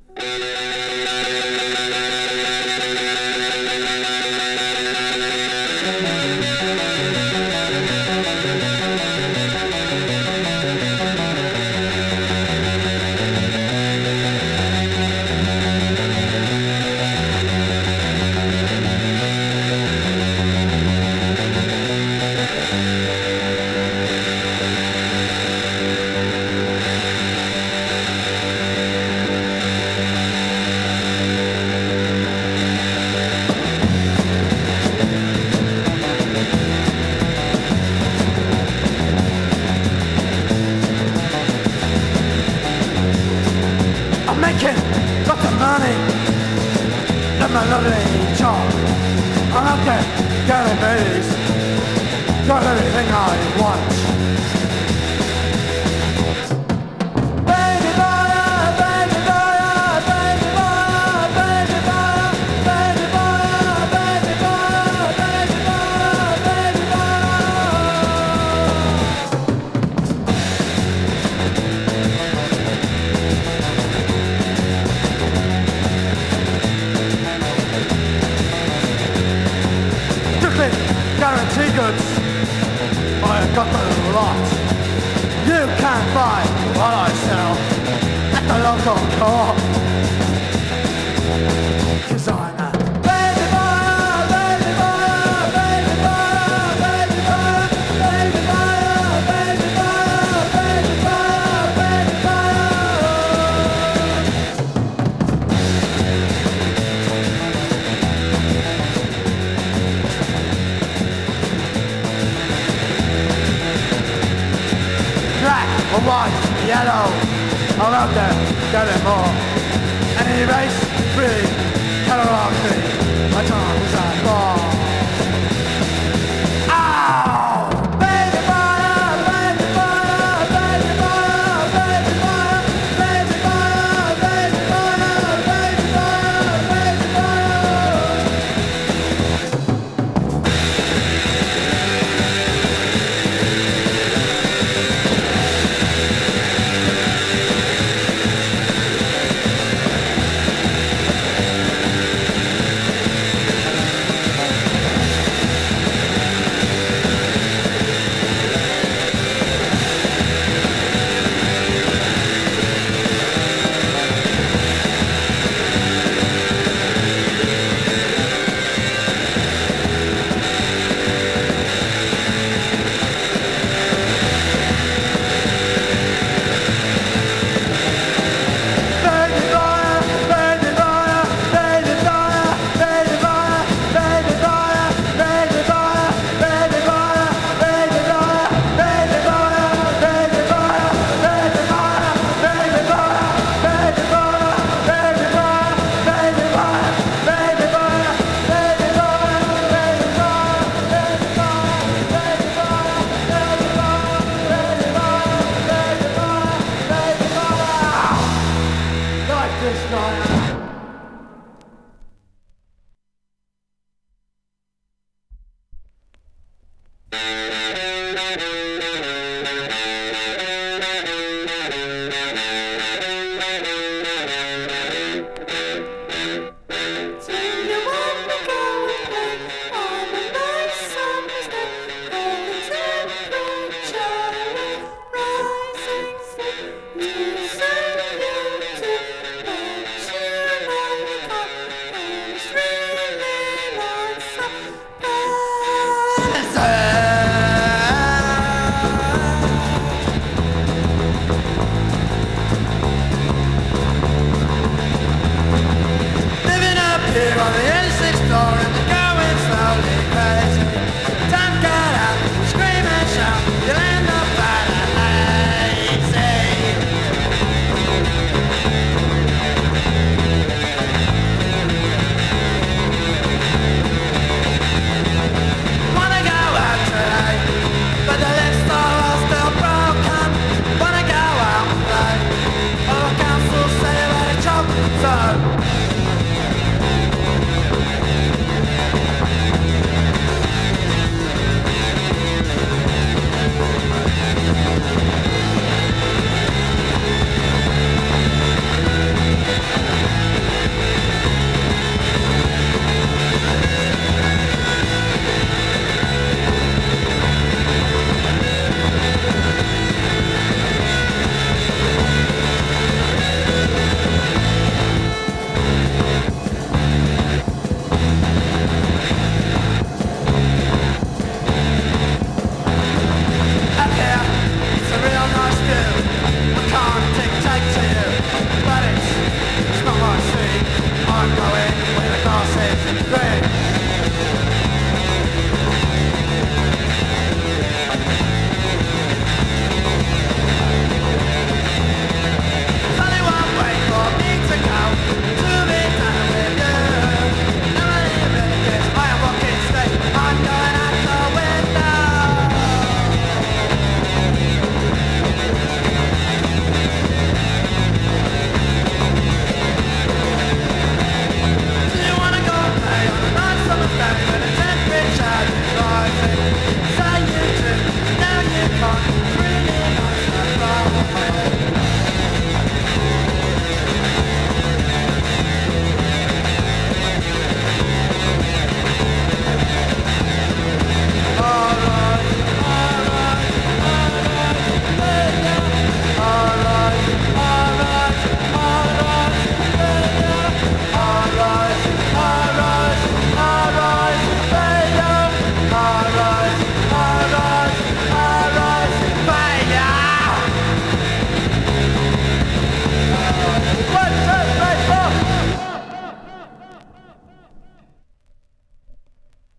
I'm making lots of money in my lovely job. I'm out there getting babies, got everything I want. Baby boy, baby boy, baby boy, baby boy, baby boy, baby boy, baby boy, baby boy. Guarantee goods, I got the lot. You can't buy what I sell at the local co-op. 'Cause I'm a baby boy, baby boy, baby boy, baby boy, baby boy, baby boy, baby boy, baby boy. Black or white, yellow, I'm out there getting more. Any race, really, colour or creed, I don't